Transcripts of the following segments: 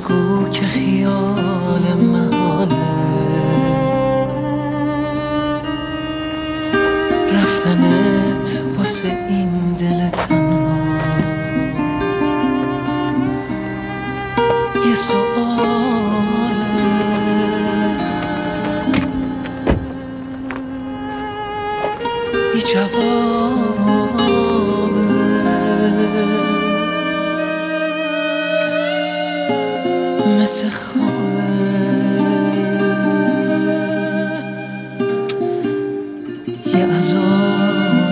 نگو که خیال محاله رفتنت واسه این دل تنها یه سؤاله یه جوابه مثل خامه یه عذابه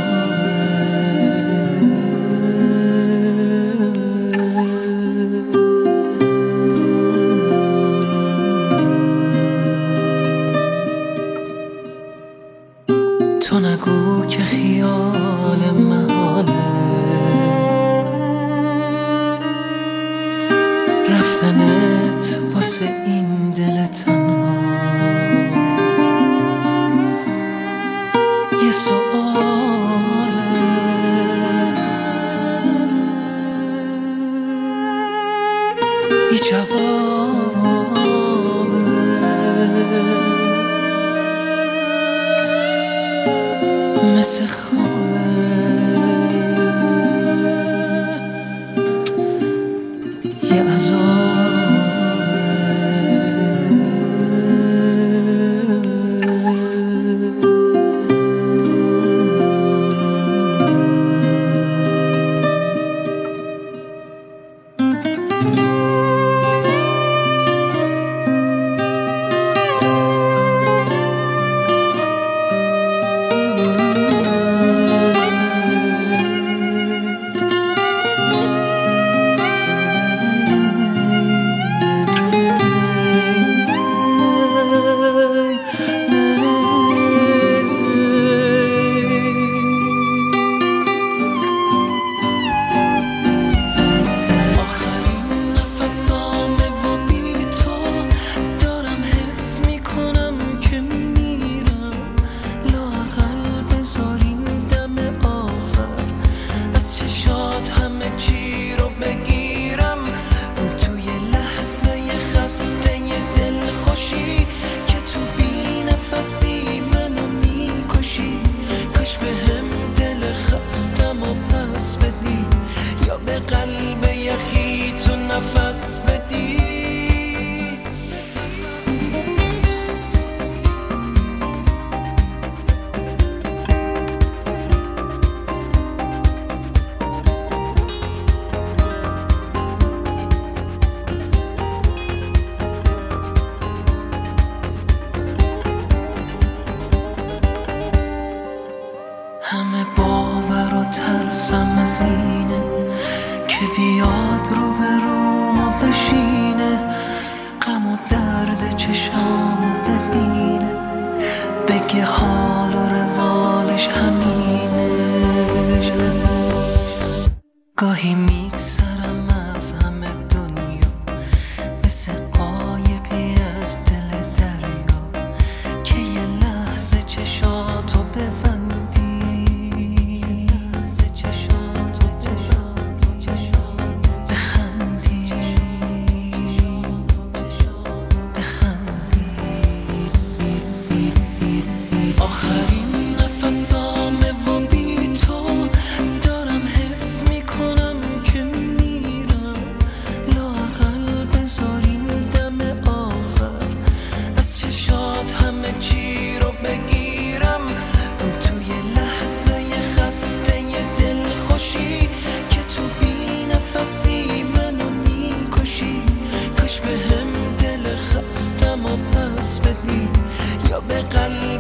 تو نگو که خیال محاله رفتنت واسه این دل تنها یه سؤاله یه جوابه مثل خامه یه عذابه منو میکشی کاش به هم دل خستم و پس بدی یا به قلب یخی تو نفس بدی همه باور و ترسم از اینه که بیاد رو به رومو بشینه غم و درد چشامو ببینه بگه حال و روالش همینه گاهی میگذرم از همه دنیا مثل قایقی از دل دریا که یه لحظه چشاتو ببند آخرین نفسامه و بی تو دارم حس میکنم که میمیرم لااقل بذار این دم آخر از چشات همه چی رو بگیرم توی لحظه خسته دل خوشی که تو بی نفسی منو میکشی کاش به هم دل خستم و پس بدی یا به قلب